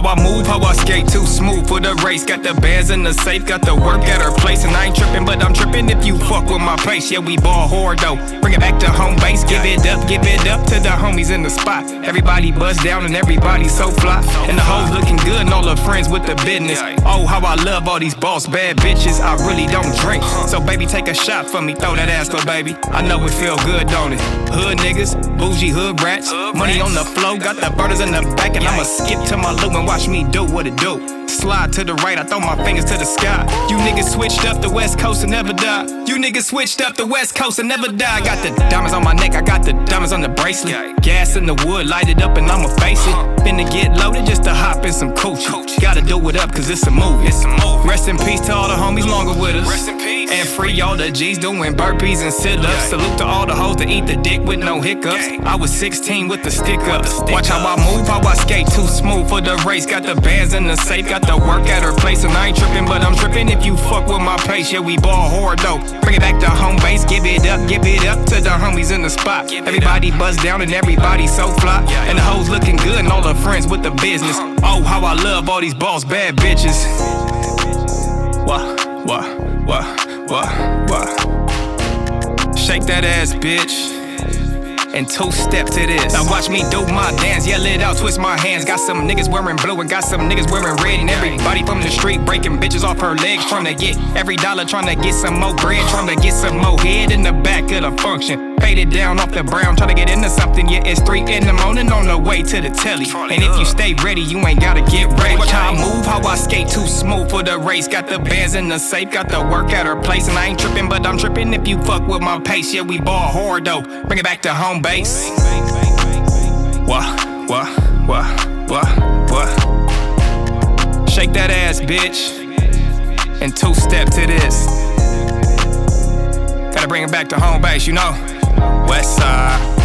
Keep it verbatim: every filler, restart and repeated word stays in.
I move, how I skate too smooth for the race. Got the bands in the safe, got the work at her place. And I ain't tripping, but I'm tripping if you fuck with my pace. Yeah, we ball hard though, bring it back to home base. Give it up, give it up to the homies in the spot. Everybody buzz down and everybody so fly. And the hoes looking good and all her friends with the business. Oh, how I love all these boss bad bitches. I really don't drink, so baby take a shot for me, throw that ass for baby. I know it feel good, don't it? Hood niggas, bougie hood rats, money on the flow, got the burners in the back. And I'ma skip to my loo and watch me do what it do. Slide to the right, I throw my fingers to the sky. You niggas switched up the West Coast and never die. You niggas switched up the West Coast and never die. Got the diamonds on my neck, I got the diamonds on the bracelet. Gas in the wood, light it up and I'ma face it. Finna get loaded just to hop in some coochie. Gotta do it up cause it's a movie. Rest in peace to all the homies longer with us. And free all the G's doing burpees and sit-ups. Salute to all the hoes that eat the dick with no hiccups. I was sixteen with the stick up. Watch how I move, how I skate too smooth for the race. Got the bands in the safe, got the work at her place. And I ain't tripping, but I'm tripping if you fuck with my pace. Yeah, we ball hard though, bring it back to home base. Give it up, give it up to the homies in the spot. Everybody buzz down and everybody so fly. And the hoes looking good and all her friends with the business. Oh, how I love all these boss bad bitches. What, what, what, what, what? Shake that ass, bitch. And two step to this. Now watch me do my dance, yell it out, twist my hands. Got some niggas wearing blue and got some niggas wearing red. And everybody from the street breaking bitches off her legs. Tryna get every dollar, tryna get some more bread. Tryna get some more head in the back of the function. Faded down off the brown, tryna get into something. Yeah, it's three in the morning on the way to the telly. And if you stay ready, you ain't gotta get ready. Watch how I move, how I skate too smooth for the race. Got the bands in the safe, got the work at her place. And I ain't tripping, but I'm tripping if you fuck with my pace. Yeah, we ball hard though, bring it back to home base. What, what, what, what, what? Shake that ass, bitch. And two step to this. Gotta bring it back to home base, you know. West side.